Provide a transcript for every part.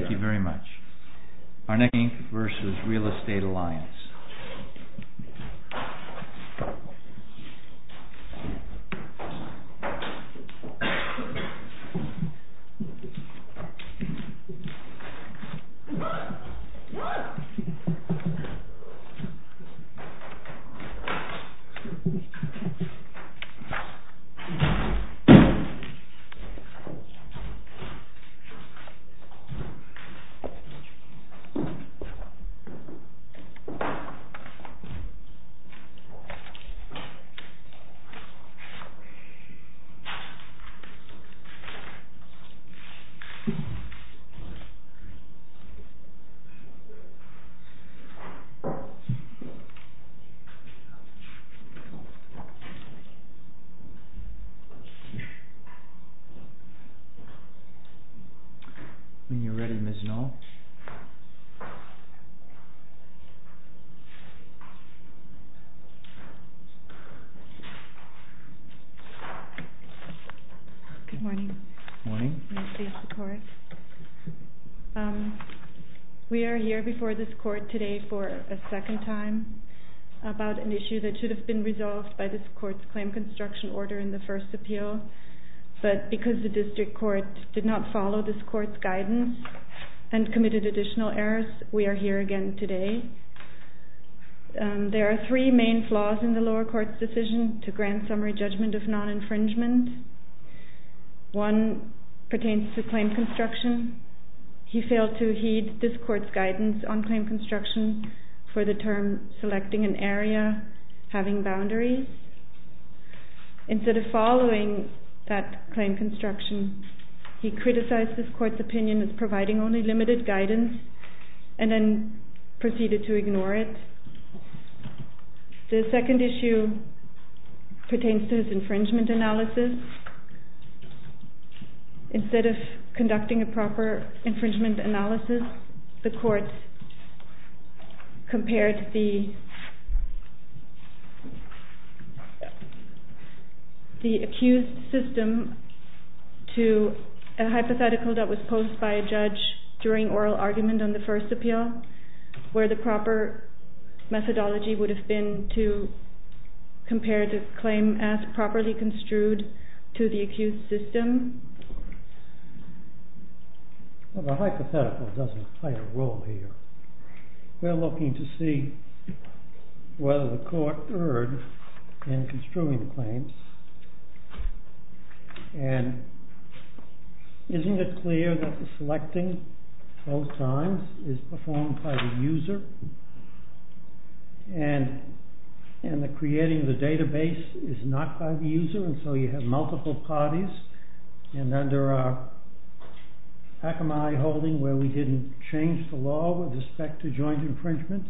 you very much. Arnett Inc. versus Real Estate Alliance. When you're ready, Ms. Knoll. Good morning. Morning. May it please the Court. We are here before this Court today for a second time about an issue that should have been resolved by this Court's claim construction order in the first appeal. But because the District Court did not follow this Court's guidance and committed additional errors, we are here again today. There are three main flaws in the lower court's decision to grant summary judgment of non-infringement. One pertains to claim construction. He failed to heed this Court's guidance on claim construction for the term selecting an area having boundaries. Instead of following that claim construction, he criticized this Court's opinion as providing only limited guidance and then proceeded to ignore it. The second issue pertains to his infringement analysis. Instead of conducting a proper infringement analysis, the Court compared the accused system to a hypothetical that was posed by a judge during oral argument on the first appeal, where the proper methodology would have been to compare the claim as properly construed to the accused system. Well, the hypothetical doesn't play a role here. We're looking to see whether the Court erred in construing the claims. And isn't it clear that the selecting both times is performed by the user, and the creating of the database is not by the user, and so you have multiple parties? And under our Akamai holding, where we didn't change the law with respect to joint infringement,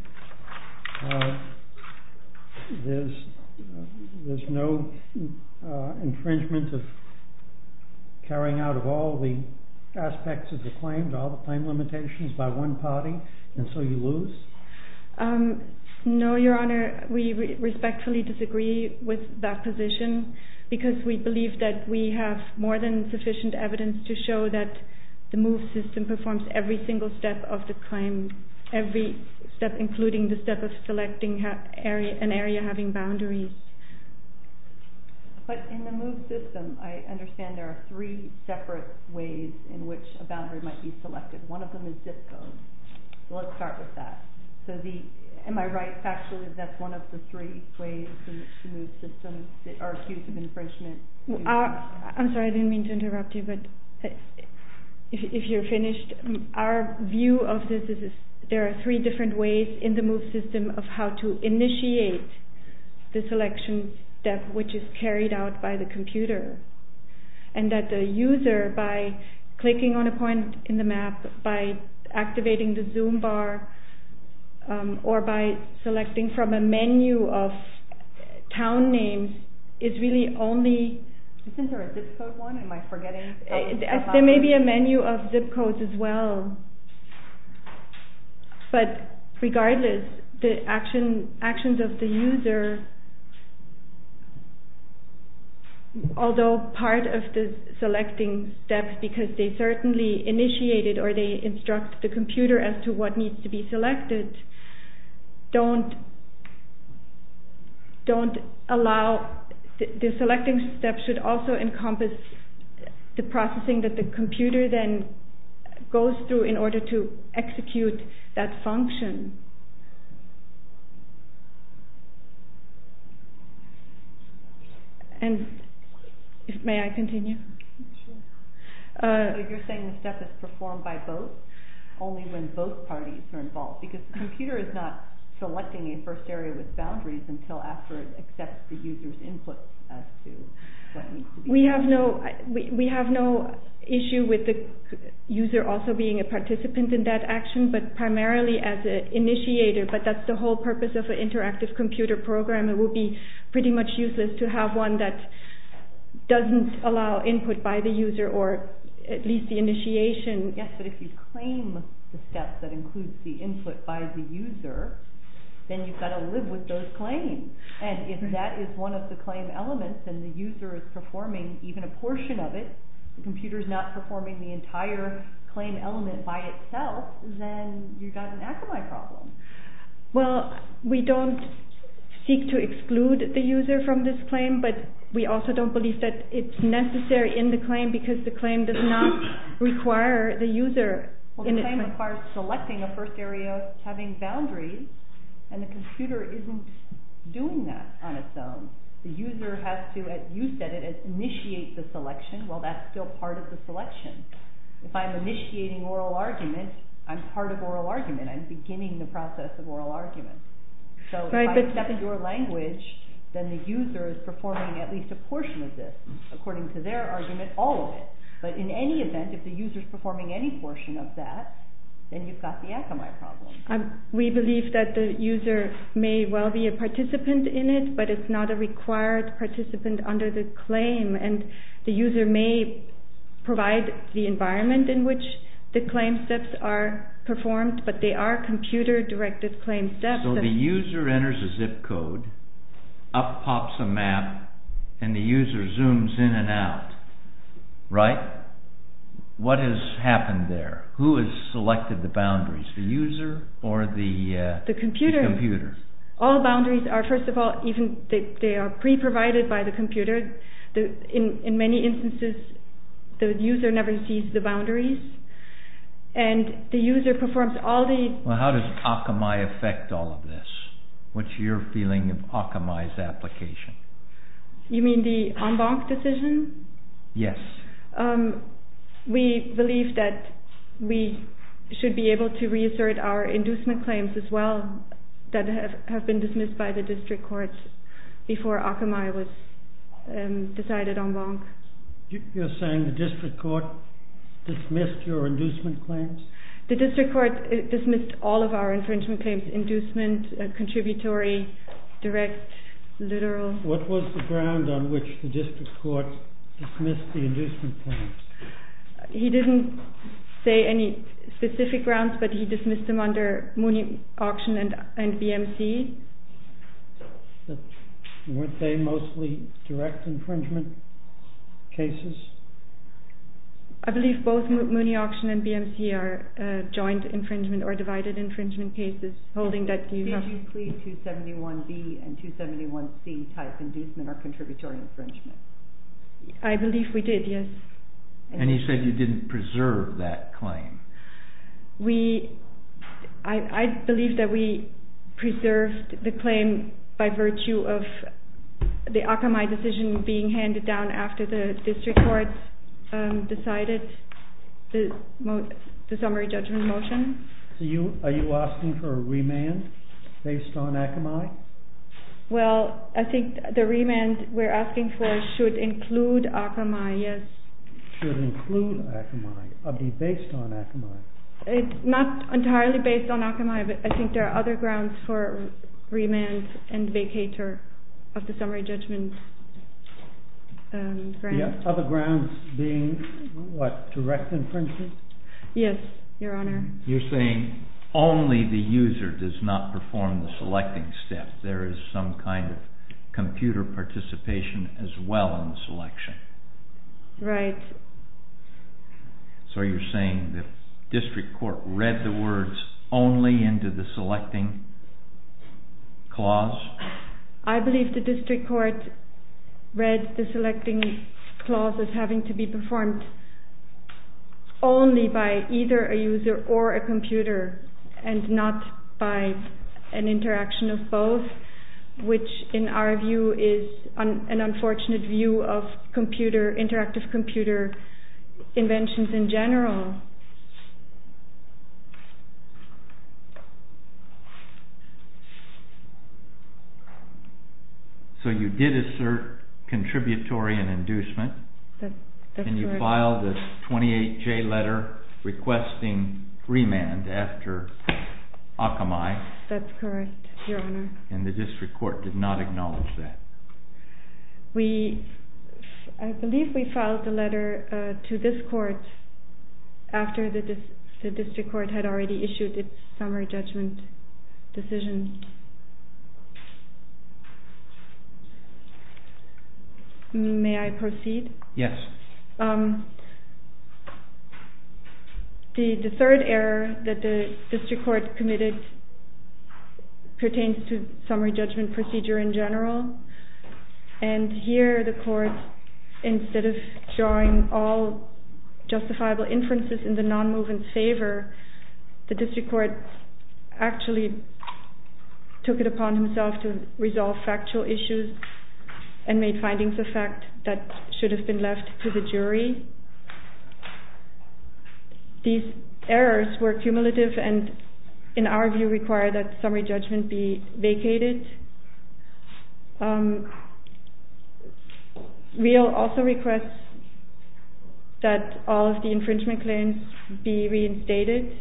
there's no infringement of carrying out of all the aspects of the claim, all the claim limitations by one party, and so you lose? No, Your Honor, we respectfully disagree with that position, because we believe that we have more than sufficient evidence to show that the MOVE system performs every single step of the claim, every step including the step of selecting an area having boundaries. But in the MOVE system, I understand there are three separate ways in which a boundary might be selected. One of them is zip code. So let's start with that. So am I right factually that that's one of the three ways in which the MOVE system are accused of infringement? I'm sorry, I didn't mean to interrupt you, but if you're finished, our view of this is there are three different ways in the MOVE system of how to initiate the selection step, which is carried out by the computer, and that the user, by clicking on a point in the map, by activating the zoom bar, or by selecting from a menu of town names, is really only... Isn't there a zip code one? Am I forgetting? There may be a menu of zip codes as well. But regardless, the actions of the user although part of the selecting steps, because they certainly initiated or they instruct the computer as to what needs to be selected, don't allow, the selecting step should also encompass the processing that the computer then goes through in order to execute that function. And may I continue? Sure. So you're saying the step is performed by both, only when both parties are involved, because the computer is not selecting a first area with boundaries until after it accepts the user's inputs as to what needs to be. We have no issue with the user also being a participant in that action, but primarily as an initiator. But that's the whole purpose of an interactive computer program. It would be pretty much useless to have one that doesn't allow input by the user, or at least the initiation. Yes, but if you claim the step that includes the input by the user, then you've got to live with those claims. And if that is one of the claim elements and the user is performing even a portion of it, the computer is not performing the entire claim element by itself, then you've got an Akamai problem. Well, we don't seek to exclude the user from this claim, but we also don't believe that it's necessary in the claim, because the claim does not require the user. Well, the claim requires selecting a first area having boundaries, and the computer isn't doing that on its own. The user has to, as you said it, as initiate the selection. Well, that's still part of the selection. If I'm initiating oral argument, I'm part of oral argument. I'm beginning the process of oral argument. So if I accept your language, then the user is performing at least a portion of this. According to their argument, all of it. But in any event, if the user is performing any portion of that, then you've got the Akamai problem. We believe that the user may well be a participant in it, but it's not a required participant under the claim. And the user may provide the environment in which the claim steps are performed, but they are computer-directed claim steps. So the user enters a zip code, up pops a map, and the user zooms in and out, right? What has happened there? Who has selected the boundaries, the user or the computer? The computer. All boundaries are, first of all, even they are pre-provided by the computer. In many instances, the user never sees the boundaries, and the user performs all the... Well, how does Akamai affect all of this? What's your feeling of Akamai's application? You mean the en banc decision? Yes. We believe that we should be able to reassert our inducement claims as well that have been dismissed by the district court before Akamai was decided en banc. You're saying the district court dismissed your inducement claims? The district court dismissed all of our infringement claims: inducement, contributory, direct, literal. What was the ground on which the district court dismissed the inducement claims? He didn't say any specific grounds, but he dismissed them under Mooney Auction and BMC. But weren't they mostly direct infringement cases? I believe both Mooney Auction and BMC are joint infringement or divided infringement cases, holding that you have... Did you plead 271B and 271C type inducement or contributory infringement? I believe we did, yes. And you said you didn't preserve that claim. I believe that we preserved the claim by virtue of the Akamai decision being handed down after the district court decided the summary judgment motion. So are you asking for a remand based on Akamai? Well, I think the remand we're asking for should include Akamai, yes. Should include Akamai, or be based on Akamai? It's not entirely based on Akamai, but I think there are other grounds for remand and vacatur of the summary judgment ground. The other grounds being what, direct infringement? Yes, Your Honor. You're saying only the user does not perform the selecting step. There is some kind of computer participation as well in the selection. Right. So you're saying the district court read the words only into the selecting clause? I believe the district court read the selecting clause as having to be performed only by either a user or a computer and not by an interaction of both, which in our view is an unfortunate view of interactive computer inventions in general. So you did assert contributory and inducement, That's and you correct. filed a 28J letter requesting remand after Akamai. That's correct, Your Honor. And the district court did not acknowledge that. I believe we filed the letter to this court after the district court had already issued its summary judgment decision. May I proceed? Yes. The third error that the district court committed pertains to summary judgment procedure in general. And here the court, instead of drawing all justifiable inferences in the non-movement's favor, the district court actually took it upon himself to resolve factual issues and made findings of fact that should have been left to the jury. These errors were cumulative and, in our view, require that summary judgment be vacated. Real also requests that all of the infringement claims be reinstated.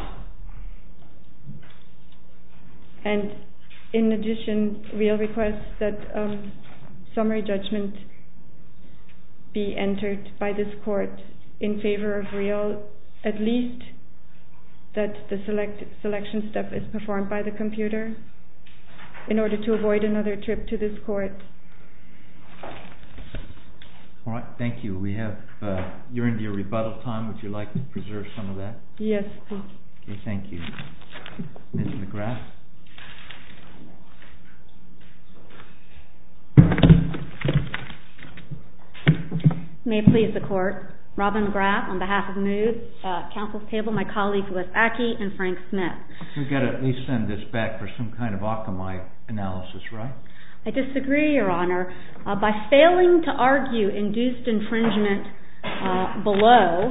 And in addition, Real requests that summary judgment be entered by this court in favor of Real, at least that the selection step is performed by the computer in order to avoid another trip to this court. All right, thank you. You're into your rebuttal time. Would you like to preserve some of that? Yes, please. Okay, thank you. Ms. McGrath? May it please the court. Robin McGrath on behalf of Mood, counsel's table, my colleagues Wes Ackey and Frank Smith. We've got to at least send this back for some kind of Akamai analysis, right? I disagree, Your Honor. By failing to argue induced infringement below,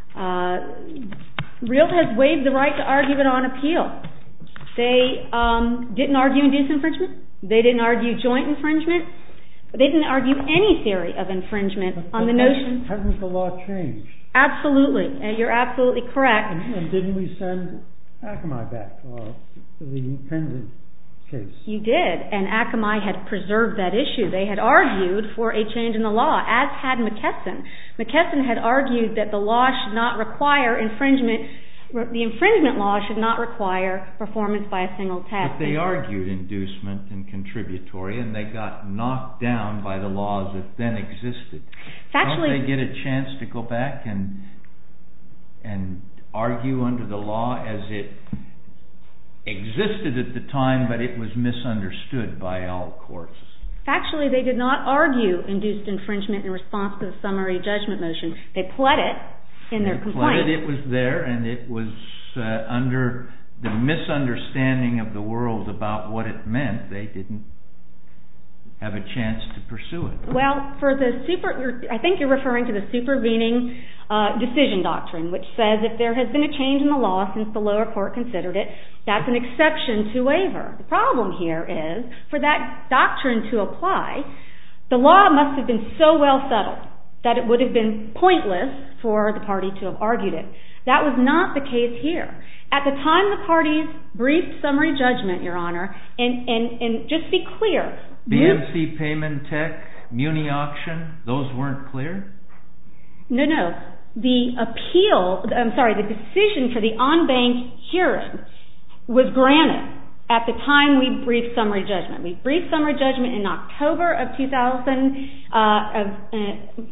Real has waived the right to argue it on appeal. They didn't argue induced infringement. They didn't argue joint infringement. They didn't argue any theory of infringement on the notion. Hasn't the law changed? Absolutely. You're absolutely correct. And didn't we send Akamai back for the Penzi case? You did, and Akamai had preserved that issue. They had argued for a change in the law, as had McKesson. McKesson had argued that the law should not require infringement. The infringement law should not require performance by a single test. But they argued inducement and contributory, and they got knocked down by the laws that then existed. Don't they get a chance to go back and argue under the law as it existed at the time, but it was misunderstood by all courts? Factually, they did not argue induced infringement in response to the summary judgment motion. They pled it in their complaint. It was there, and it was under the misunderstanding of the world about what it meant. They didn't have a chance to pursue it. Well, I think you're referring to the supervening decision doctrine, which says if there has been a change in the law since the lower court considered it, that's an exception to waiver. The problem here is, for that doctrine to apply, the law must have been so well settled that it would have been pointless for the party to have argued it. That was not the case here. At the time the parties briefed summary judgment, Your Honor, and just be clear. BMC Payment Tech, Muni Auction, those weren't clear? No. The decision for the en banc hearing was granted at the time we briefed summary judgment. We briefed summary judgment in October of 2012.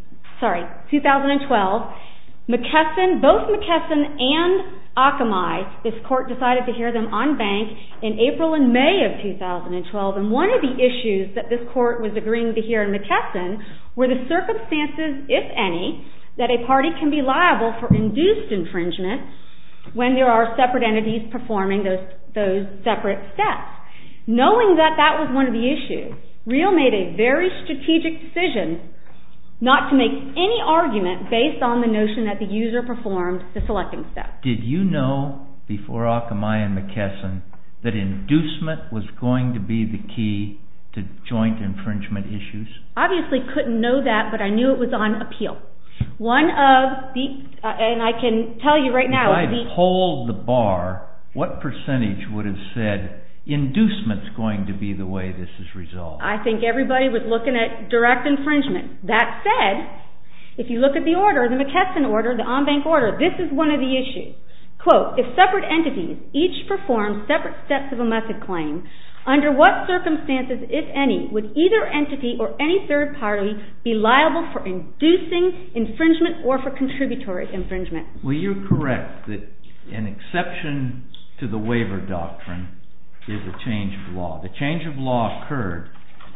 Both McKesson and Akamai, this court decided to hear them en banc in April and May of 2012, and one of the issues that this court was agreeing to hear in McKesson were the circumstances, if any, that a party can be liable for induced infringement when there are separate entities performing those separate steps. Knowing that that was one of the issues, Real made a very strategic decision not to make any argument based on the notion that the user performed the selecting step. Did you know before Akamai and McKesson that inducement was going to be the key to joint infringement issues? Obviously couldn't know that, but I knew it was on appeal. One of the, and I can tell you right now. If I polled the bar, what percentage would have said inducement's going to be the way this is resolved? I think everybody was looking at direct infringement. That said, if you look at the order, the McKesson order, the en banc order, this is one of the issues. Quote, if separate entities each perform separate steps of a method claim, under what circumstances, if any, would either entity or any third party be liable for inducing infringement or for contributory infringement? Well, you're correct that an exception to the waiver doctrine is a change of law. The change of law occurred.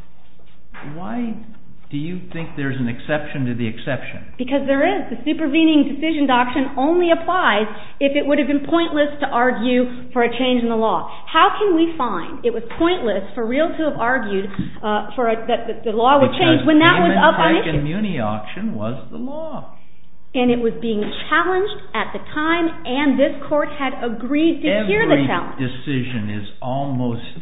Why do you think there's an exception to the exception? Because there is. The supervening decision doctrine only applies if it would have been pointless to argue for a change in the law. How can we find it was pointless for Real to have argued that the law would change when that was up on issue? Because Muni auction was the law. And it was being challenged at the time, and this court had agreed to hear the challenge. Every decision is almost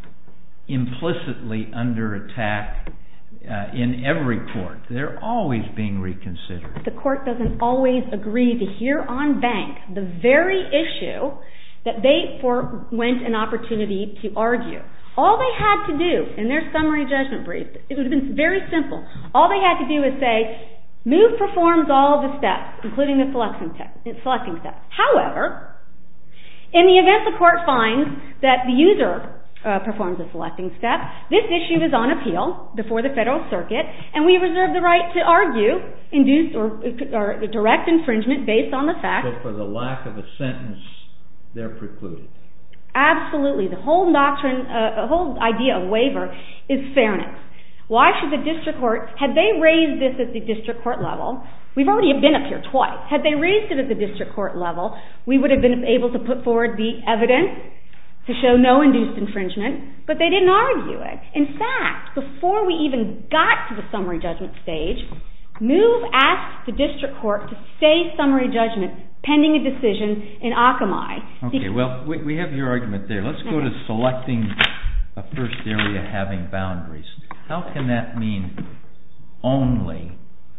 implicitly under attack in every court. They're always being reconsidered. The court doesn't always agree to hear en banc the very issue that they forwent an opportunity to argue. All they had to do in their summary judgment brief, it would have been very simple. All they had to do is say, MOVE performs all of the steps, including the selecting steps. However, in the event the court finds that the user performs a selecting step, this issue is on appeal before the Federal Circuit, and we reserve the right to argue induced or direct infringement based on the fact. So for the lack of a sentence, they're precluded. Absolutely. The whole doctrine, the whole idea of waiver is fairness. Why should the district court, had they raised this at the district court level, we've already been up here twice, had they raised it at the district court level, we would have been able to put forward the evidence to show no induced infringement, but they didn't argue it. In fact, before we even got to the summary judgment stage, MOVE asked the district court to stay summary judgment pending a decision in Akamai. Okay, well, we have your argument there. Let's go to selecting a first area having boundaries. How can that mean only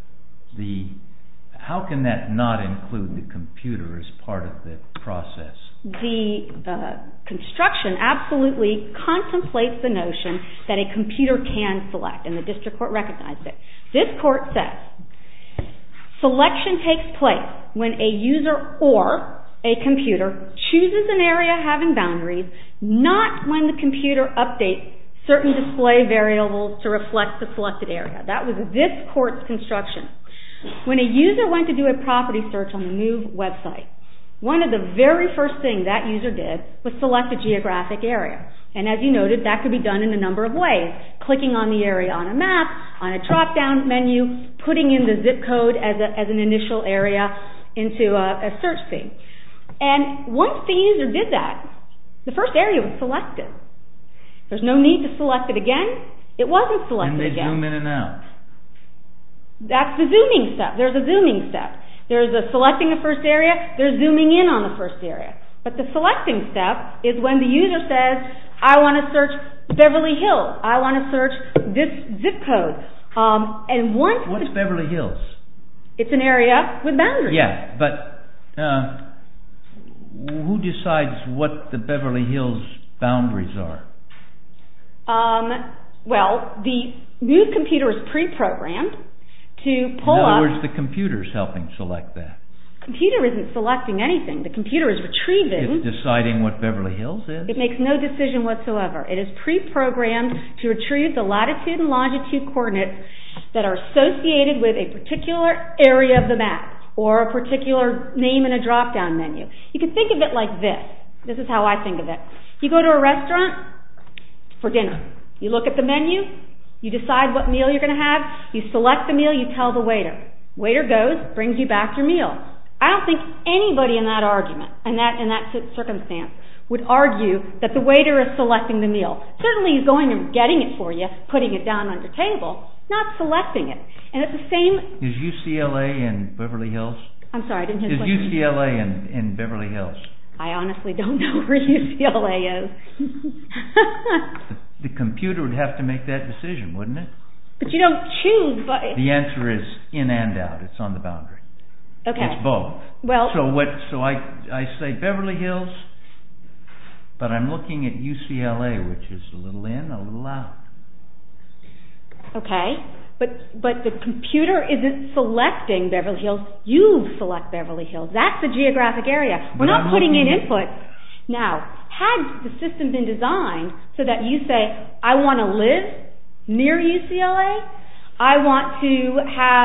how can that not include the computer as part of the process? The construction absolutely contemplates the notion that a computer can select, and the district court recognized it. This court says, selection takes place when a user or a computer chooses an area having boundaries, not when the computer updates certain display variables to reflect the selected area. That was this court's construction. When a user went to do a property search on the MOVE website, one of the very first things that user did was select a geographic area. And as you noted, that could be done in a number of ways. Clicking on the area on a map, on a drop-down menu, putting in the zip code as an initial area into a search thing. And once the user did that, the first area was selected. There's no need to select it again. It wasn't selected again. And they zoom in and out. That's the zooming step. There's a zooming step. There's a selecting the first area. There's zooming in on the first area. But the selecting step is when the user says, I want to search Beverly Hills. I want to search this zip code. What's Beverly Hills? It's an area with boundaries. Yeah, but who decides what the Beverly Hills boundaries are? Well, the MOVE computer is pre-programmed to pull up. In other words, the computer's helping select that. computer isn't selecting anything. The computer is retrieving. It's deciding what Beverly Hills is. It makes no decision whatsoever. It is pre-programmed to retrieve the latitude and longitude coordinates that are associated with a particular area of the map or a particular name in a drop-down menu. You can think of it like this. This is how I think of it. You go to a restaurant for dinner. You look at the menu. You decide what meal you're going to have. You select the meal. You tell the waiter. Waiter goes, brings you back your meal. I don't think anybody in that argument, in that circumstance, would argue that the waiter is selecting the meal. Certainly he's going and getting it for you, putting it down on your table, not selecting it. And it's the same... Is UCLA in Beverly Hills? I'm sorry, I didn't hear the question. Is UCLA in Beverly Hills? I honestly don't know where UCLA is. The computer would have to make that decision, wouldn't it? But you don't choose. But the answer is in and out. It's on the boundary. Okay. It's both. Well, so I say Beverly Hills, but I'm looking at UCLA, which is a little in, a little out. Okay. But the computer isn't selecting Beverly Hills. You select Beverly Hills. That's the geographic area. We're not putting in input. Now, had the system been designed so that you say, I want to live near UCLA, I want to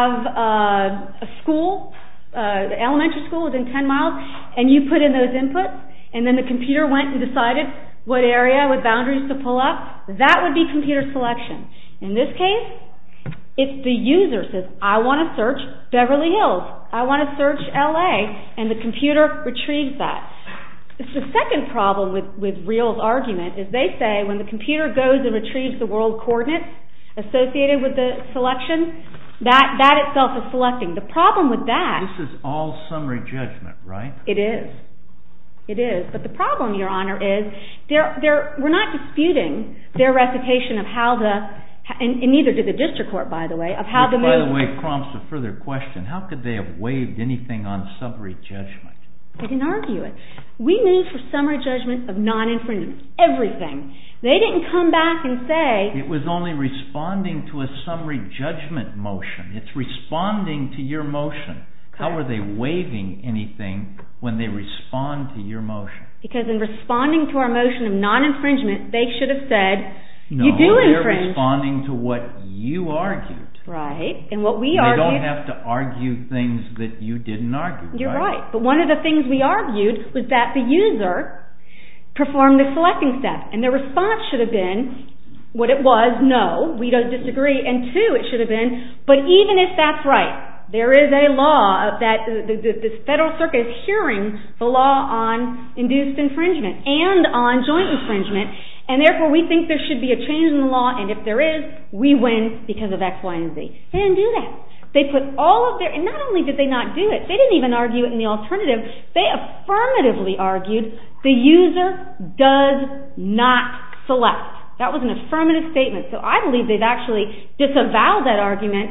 have a school, elementary school within 10 miles, and you put in those inputs, and then the computer went and decided what area with boundaries to pull up, that would be computer selection. In this case, it's the user says, I want to search Beverly Hills. I want to search LA, and the computer retrieves that. The second problem with Real's argument is they say when the computer goes and retrieves the world coordinates associated with the selection, that itself is selecting. The problem with that... This is all summary judgment, right? It is. It is. But the problem, Your Honor, is we're not disputing their recitation of how and neither did the district court, by the way, of how the move... By the way, prompts a further question. How could they have waived anything on summary judgment? They didn't argue it. We moved for summary judgment of non-infringement. Everything. They didn't come back and say... It was only responding to a summary judgment motion. It's responding to your motion. Correct. How are they waiving anything when they respond to your motion? Because in responding to our motion of non-infringement, they should have said... No, you do they're infringe. Responding to what you argued. Right, and what we argued... They don't have to argue things that you didn't argue, You're right. But one of the things we argued was that the user performed the selecting step, and their response should have been, what it was, no, we don't disagree, and two, it should have been, but even if that's right, there is a law that the Federal Circuit is hearing the law on induced infringement and on joint infringement, and therefore we think there should be a change in the law, and if there is, we win because of X, Y, and Z. They didn't do that. They put all of their, and not only did they not do it, they didn't even argue it in the alternative, they affirmatively argued the user does not select. That was an affirmative statement, so I believe they've actually disavowed that argument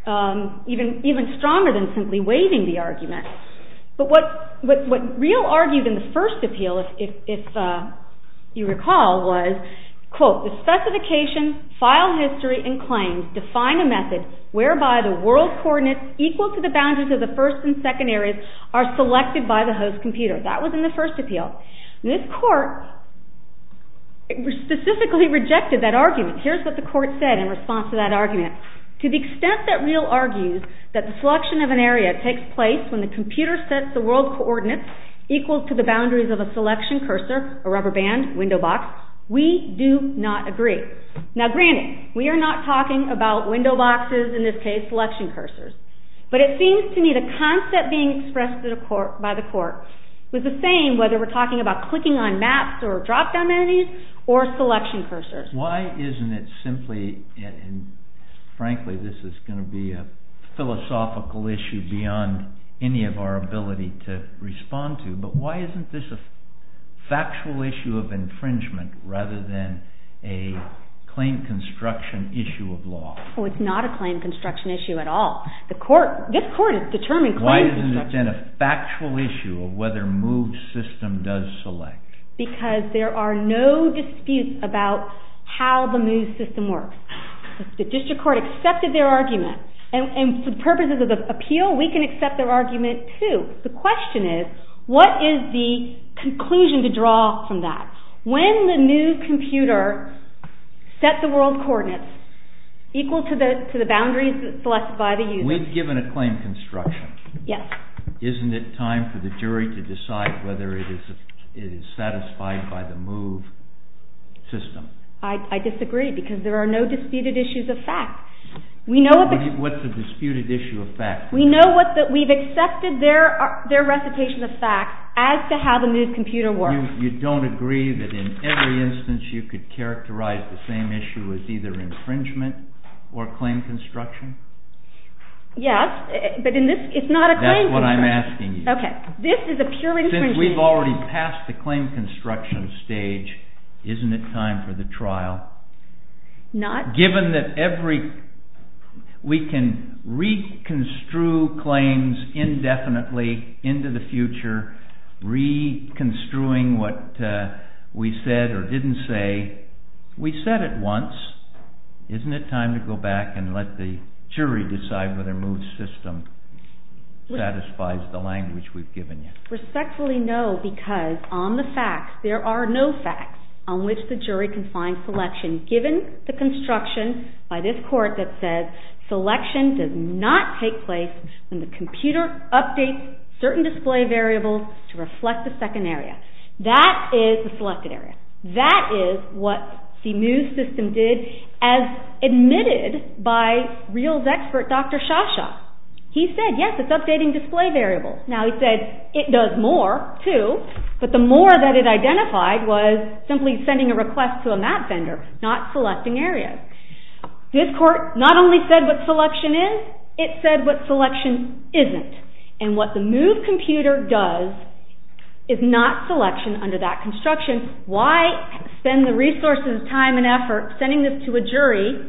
even stronger than simply waiving the argument. But what Real argued in the first appeal, if you recall, was, quote, the specification, file history, and claims define a method whereby the world coordinates equal to the boundaries of the first and second areas are selected by the host computer. That was in the first appeal. And this court specifically rejected that argument. Here's what the court said in response to that argument. To the extent that Real argues that the selection of an area takes place when the computer sets the world coordinates equal to the boundaries of a selection cursor, a rubber band, window box, we do not agree. Now granted, we are not talking about window boxes, in this case selection cursors, but it seems to me the concept being expressed by the court was the same whether we're talking about clicking on maps or drop-down menus or selection cursors. Why isn't it simply, and frankly this is going to be a philosophical issue beyond any of our ability to respond to, but why isn't this a factual issue of infringement rather than a claim construction issue of law? Oh, it's not a claim construction issue at all. This court has determined claim construction. Why isn't it then a factual issue of whether Move's system does select? Because there are no disputes about how the Move system works. The district court accepted their argument And for the purposes of the appeal, we can accept their argument too. The question is, what is the conclusion to draw from that? When the new computer set the world coordinates equal to the boundaries selected by the user. We've given a claim construction. Yes. Isn't it time for the jury to decide whether it is satisfied by the move system? I disagree, because there are no disputed issues of fact. We know what's the disputed issue of fact? We know we've accepted their recitation of facts as to how the move computer works. You don't agree that in every instance you could characterize the same issue as either infringement or claim construction? Yes, but in this, it's not a claim construction. That's what I'm asking you. Okay, this is a pure infringement. Since we've already passed the claim construction stage, isn't it time for the trial? Not. Given that we can reconstrue claims indefinitely into the future, reconstruing what we said or didn't say. We said it once. Isn't it time to go back and let the jury decide whether move system satisfies the language we've given you? Respectfully, no, because on the facts, there are no facts on which the jury can find selection, given the construction by this court that says selection does not take place when the computer updates certain display variables to reflect the second area. That is the selected area. That is what the move system did, as admitted by Reals expert Dr. Shasha. He said, yes, it's updating display variables. Now, he said it does more, too, but the more that it identified was simply sending a request to a map vendor, not selecting areas. This court not only said what selection is, it said what selection isn't. And what the move computer does is not selection under that construction. Why spend the resources, time, and effort sending this to a jury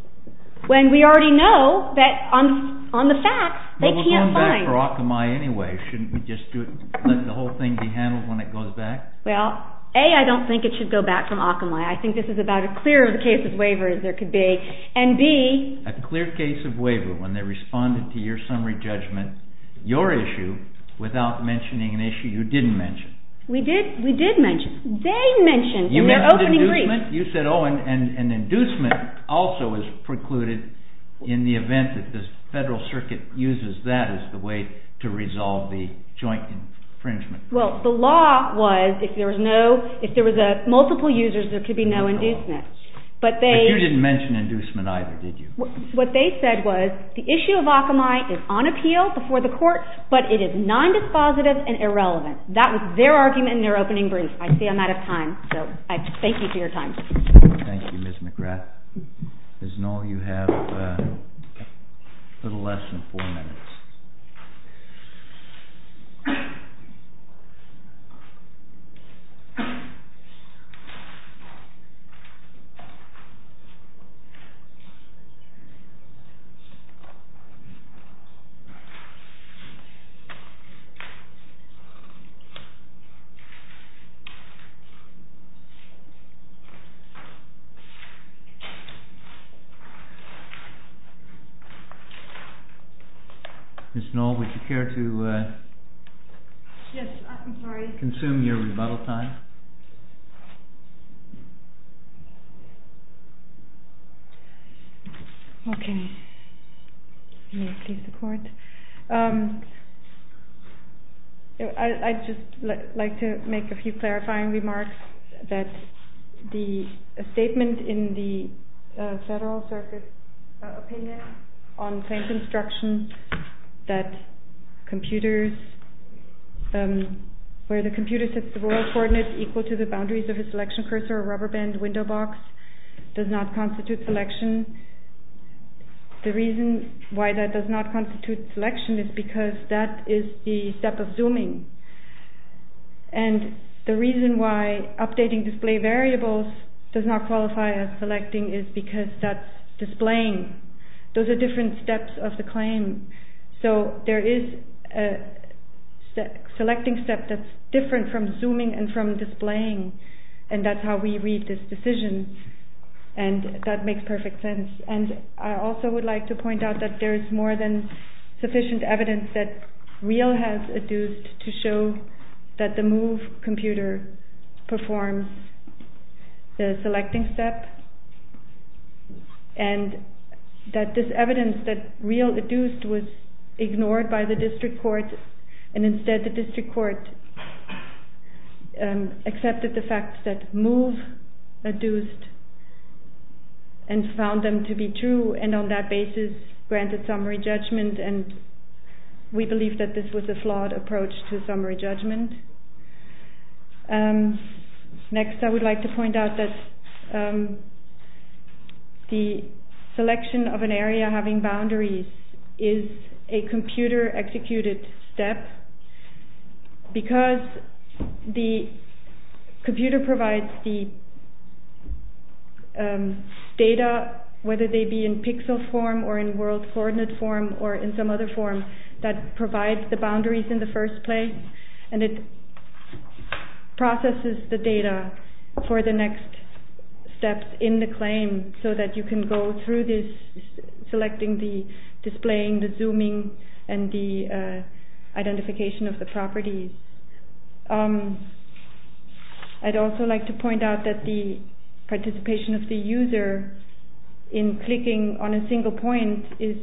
when we already know that on the facts they can't find? Well, we're going back for Akamai anyway. Shouldn't we just let the whole thing be handled when it goes back? Well, I don't think it should go back from Akamai. I think this is about as clear of a case of waiver as there could be. And B, a clear case of waiver when they responded to your summary judgment, your issue, without mentioning an issue you didn't mention. We did mention. They mentioned in their opening brief. You said, and inducement also is precluded in the event that the Federal Circuit uses that as the way to resolve the joint infringement. Well, the law was if there was multiple users, there could be no inducement. But you didn't mention inducement either, did you? What they said was the issue of Akamai is on appeal before the court, but it is non-dispositive and irrelevant. That was their argument in their opening brief. I see I'm out of time, so I thank you for your time. Thank you, Ms. McGrath. Ms. Knoll, you have a little less than 4 minutes. Ms. Knoll, would you care to yes, I'm sorry. Consume your rebuttal time? Okay. May it please the court. I'd just like to make a few clarifying remarks that a statement in the Federal Circuit opinion on claim construction that computers, where the computer sets the world coordinates equal to the boundaries of a selection cursor or rubber band window box, does not constitute selection. The reason why that does not constitute selection is because that is the step of zooming. And the reason why updating display variables does not qualify as selecting is because that's displaying. Those are different steps of the claim. So there is a selecting step that's different from zooming and from displaying, and that's how we read this decision. And that makes perfect sense. And I also would like to point out that there is more than sufficient evidence that Real has adduced to show that the Move computer performs the selecting step, and that this evidence that Real adduced was ignored by the district court, and instead the district court accepted the facts that Move adduced and found them to be true, and on that basis granted summary judgment. And we believe that this was a flawed approach to summary judgment. Next, I would like to point out that the selection of an area having boundaries is a computer-executed step because the computer provides the data, whether they be in pixel form or in world coordinate form or in some other form, that provides the boundaries in the first place, and it processes the data for the next steps in the claim so that you can go through this, selecting the displaying, the zooming, and the identification of the properties. I'd also like to point out that the participation of the user in clicking on a single point is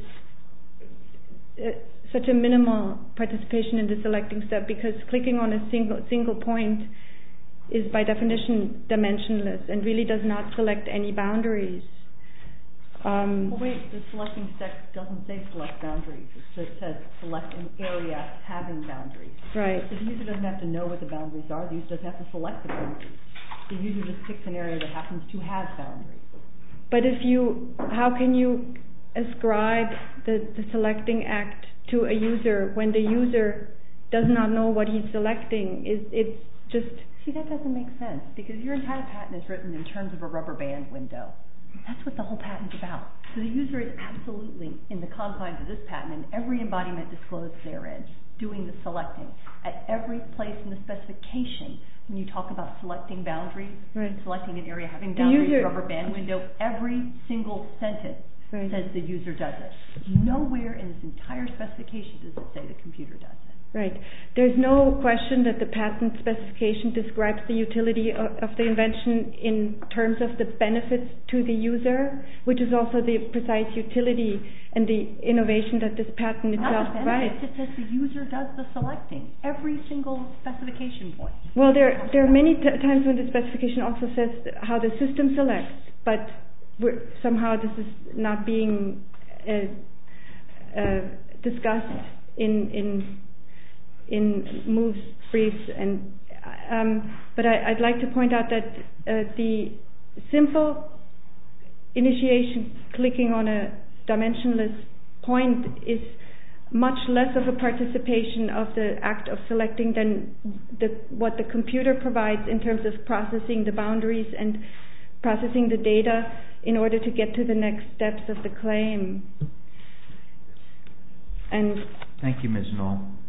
such a minimal participation in the selecting step, because clicking on a single point is by definition dimensionless and really does not select any boundaries. Well, wait, the selecting step doesn't say select boundaries. It says select an area having boundaries. Right. So the user doesn't have to know what the boundaries are. The user doesn't have to select the boundaries. The user just picks an area that happens to have boundaries. But how can you ascribe the selecting act to a user when the user does not know what he's selecting? It's just... See, that doesn't make sense, because your entire patent is written in terms of a rubber band window. That's what the whole patent's about. So the user is absolutely in the confines of this patent and every embodiment disclosed therein, doing the selecting. At every place in the specification, when you talk about selecting boundaries, right, selecting an area having boundaries, rubber band window, every single sentence says the user does it. Nowhere in this entire specification does it say the computer does it. Right. There's no question that the patent specification describes the utility of the invention in terms of the benefits to the user, which is also the precise utility and the innovation that this patent itself provides. It says the user does the selecting. Every single specification point. Well, there are many times when the specification also says how the system selects, but somehow this is not being discussed in Move's briefs, and but I'd like to point out that the simple initiation clicking on a dimensionless point is much less of a participation of the act of selecting than what the computer provides in terms of processing the boundaries and processing the data in order to get to the next steps of the claim. And thank you, Ms. Knoll.